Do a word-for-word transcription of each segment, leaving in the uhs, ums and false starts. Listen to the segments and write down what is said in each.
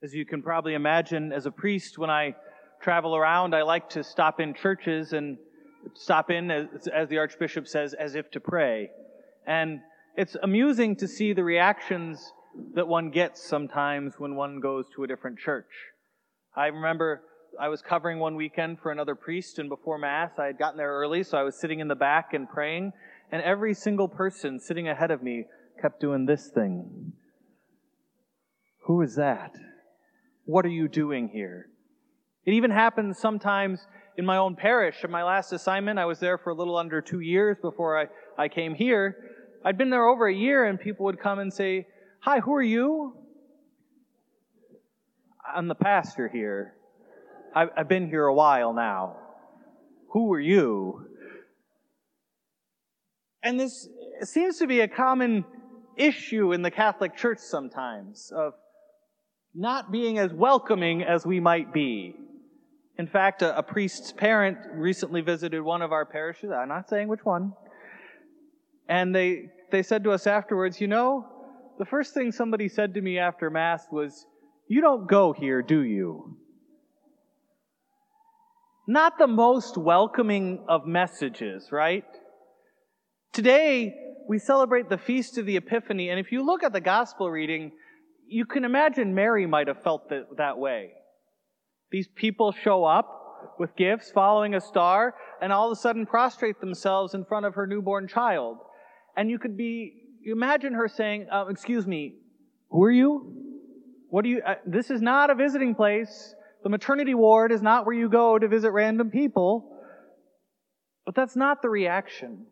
As you can probably imagine, as a priest, when I travel around, I like to stop in churches and stop in, as, as the Archbishop says, as if to pray. And it's amusing to see the reactions that one gets sometimes when one goes to a different church. I remember I was covering one weekend for another priest, and before Mass, I had gotten there early, so I was sitting in the back and praying, and every single person sitting ahead of me kept doing this thing. Who is that? What are you doing here? It even happens sometimes in my own parish. In my last assignment, I was there for a little under two years before I, I came here. I'd been there over a year, and people would come and say, "Hi, who are you?" "I'm the pastor here. I've, I've been here a while now. Who are you?" And this seems to be a common issue in the Catholic Church sometimes, of not being as welcoming as we might be. In fact, a, a priest's parent recently visited one of our parishes. I'm not saying which one. And they, they said to us afterwards, "You know, the first thing somebody said to me after Mass was, 'You don't go here, do you?'" Not the most welcoming of messages, right? Today, we celebrate the Feast of the Epiphany, and if you look at the Gospel reading, you can imagine Mary might have felt that, that way. These people show up with gifts, following a star, and all of a sudden prostrate themselves in front of her newborn child. And you could be, you imagine her saying, uh, "Excuse me, who are you? What do you, uh, this is not a visiting place. The maternity ward is not where you go to visit random people." But that's not the reaction.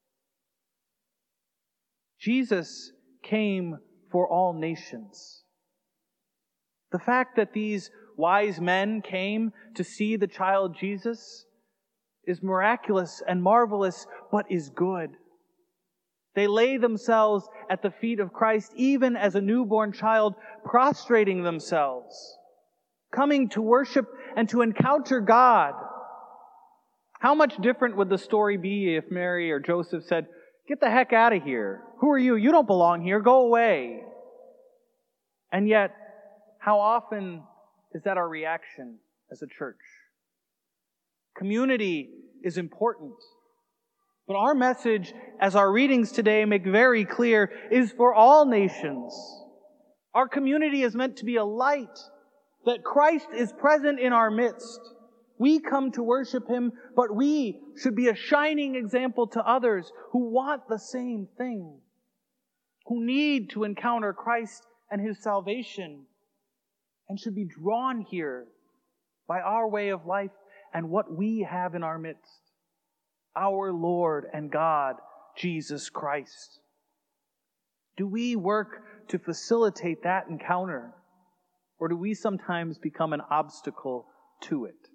Jesus came for all nations. The fact that these wise men came to see the child Jesus is miraculous and marvelous, but is good. They lay themselves at the feet of Christ, even as a newborn child, prostrating themselves, coming to worship and to encounter God. How much different would the story be if Mary or Joseph said, "Get the heck out of here. Who are you? You don't belong here. Go away." And yet, how often is that our reaction as a church? Community is important. But our message, as our readings today make very clear, is for all nations. Our community is meant to be a light, that Christ is present in our midst. We come to worship Him, but we should be a shining example to others who want the same thing, who need to encounter Christ and His salvation, and should be drawn here by our way of life and what we have in our midst, our Lord and God, Jesus Christ. Do we work to facilitate that encounter, or do we sometimes become an obstacle to it?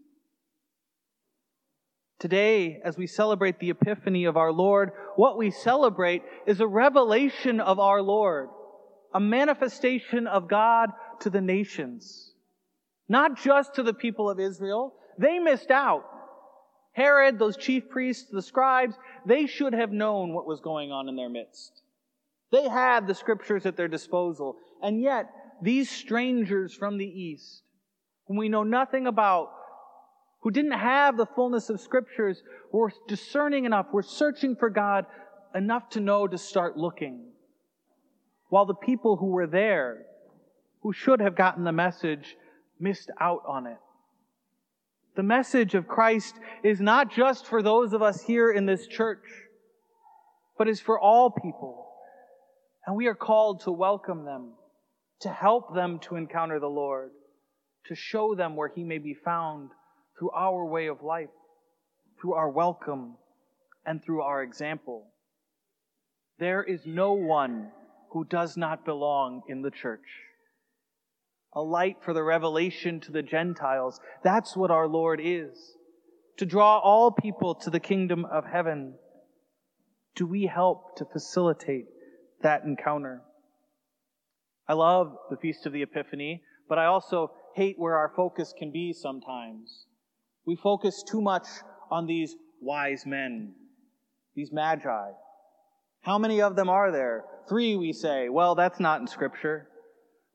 Today, as we celebrate the Epiphany of our Lord, what we celebrate is a revelation of our Lord, a manifestation of God to the nations. Not just to the people of Israel. They missed out. Herod, those chief priests, the scribes, they should have known what was going on in their midst. They had the scriptures at their disposal. And yet, these strangers from the east, whom we know nothing about, who didn't have the fullness of scriptures, were discerning enough, were searching for God enough to know to start looking. While the people who were there, who should have gotten the message, missed out on it. The message of Christ is not just for those of us here in this church, but is for all people. And we are called to welcome them, to help them to encounter the Lord, to show them where He may be found through our way of life, through our welcome, and through our example. There is no one who does not belong in the church. A light for the revelation to the Gentiles. That's what our Lord is. To draw all people to the kingdom of heaven. Do we help to facilitate that encounter? I love the Feast of the Epiphany, but I also hate where our focus can be sometimes. We focus too much on these wise men, these magi. How many of them are there? Three, we say. Well, that's not in Scripture.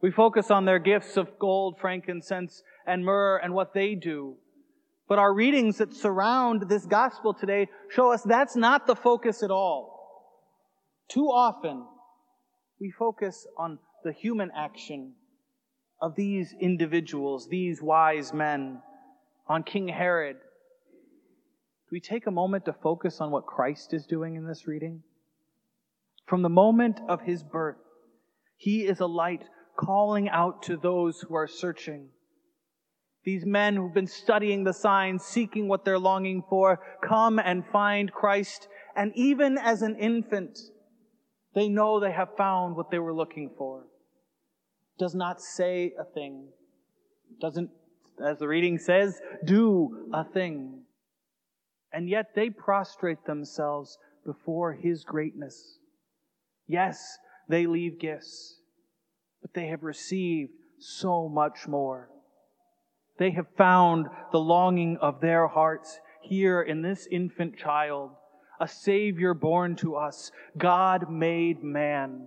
We focus on their gifts of gold, frankincense, and myrrh and what they do. But our readings that surround this gospel today show us that's not the focus at all. Too often, we focus on the human action of these individuals, these wise men, on King Herod. Do we take a moment to focus on what Christ is doing in this reading? From the moment of his birth, he is a light calling out to those who are searching. These men who've been studying the signs, seeking what they're longing for, come and find Christ. And even as an infant, they know they have found what they were looking for. Does not say a thing. Doesn't, as the reading says, do a thing. And yet they prostrate themselves before his greatness. Yes, they leave gifts, but they have received so much more. They have found the longing of their hearts here in this infant child, a Savior born to us, God made man.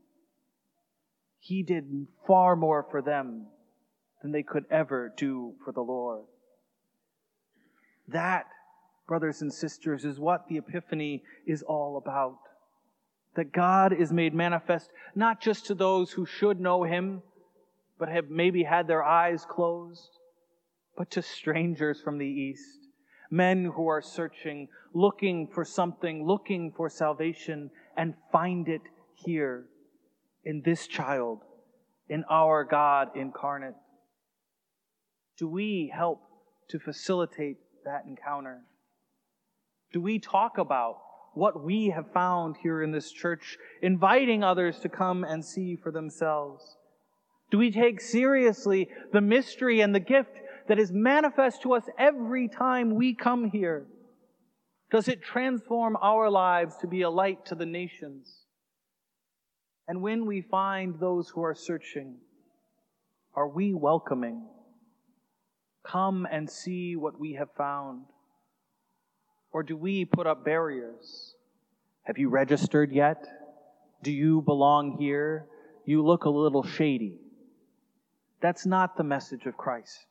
He did far more for them than they could ever do for the Lord. That, brothers and sisters, is what the Epiphany is all about. That God is made manifest not just to those who should know him, but have maybe had their eyes closed, but to strangers from the east, men who are searching, looking for something, looking for salvation, and find it here in this child, in our God incarnate. Do we help to facilitate that encounter? Do we talk about what we have found here in this church, inviting others to come and see for themselves? Do we take seriously the mystery and the gift that is manifest to us every time we come here? Does it transform our lives to be a light to the nations? And when we find those who are searching, are we welcoming? Come and see what we have found. Or do we put up barriers? Have you registered yet? Do you belong here? You look a little shady. That's not the message of Christ.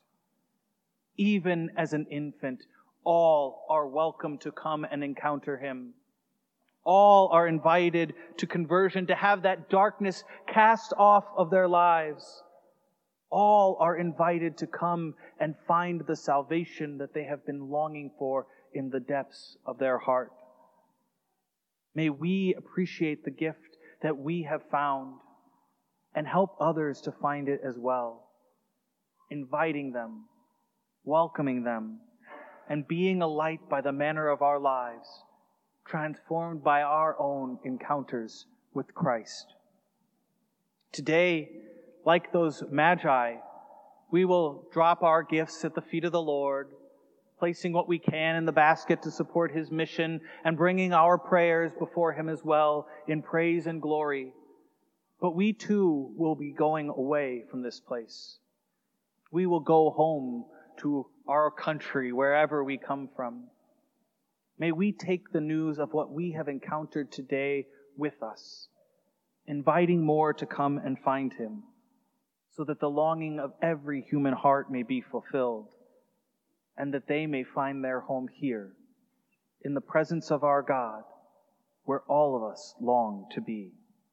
Even as an infant, all are welcome to come and encounter him. All are invited to conversion, to have that darkness cast off of their lives. All are invited to come and find the salvation that they have been longing for in the depths of their heart. May we appreciate the gift that we have found and help others to find it as well, inviting them, welcoming them, and being a light by the manner of our lives, transformed by our own encounters with Christ. Today, like those magi, we will drop our gifts at the feet of the Lord, placing what we can in the basket to support his mission and bringing our prayers before him as well in praise and glory. But we too will be going away from this place. We will go home to our country, wherever we come from. May we take the news of what we have encountered today with us, inviting more to come and find him, so that the longing of every human heart may be fulfilled, and that they may find their home here, in the presence of our God, where all of us long to be.